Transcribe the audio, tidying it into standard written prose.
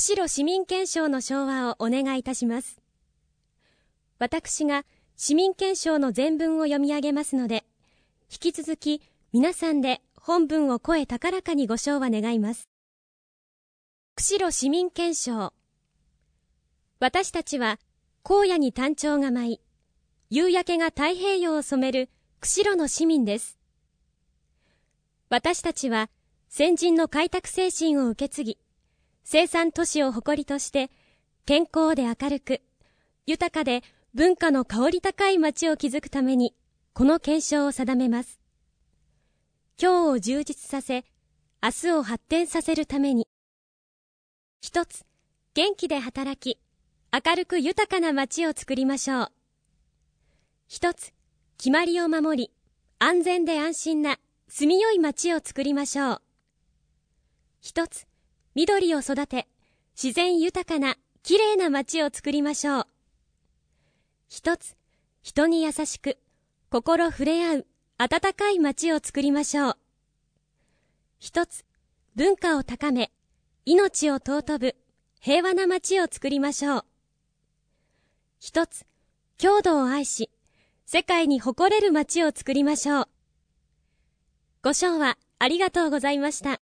釧路市民憲章の唱和をお願いいたします。私が市民憲章の全文を読み上げますので、引き続き皆さんで本文を声高らかにご唱和願います。釧路市民憲章。私たちは荒野にタンチョウが舞い、夕焼けが太平洋を染める釧路の市民です。私たちは先人の開拓精神を受け継ぎ、生産都市を誇りとして健康で明るく、豊かで文化の香り高い町を築くためにこの憲章を定めます。今日を充実させ、明日を発展させるために。一つ、元気で働き、明るく豊かな町を作りましょう。一つ、決まりを守り、安全で安心な住みよい町を作りましょう。一つ、緑を育て、自然豊かなきれいな町を作りましょう。一つ、人に優しく、心触れ合う温かい町を作りましょう。一つ、文化を高め、命を尊ぶ平和な町を作りましょう。一つ、郷土を愛し、世界に誇れる町を作りましょう。ご唱和ありがとうございました。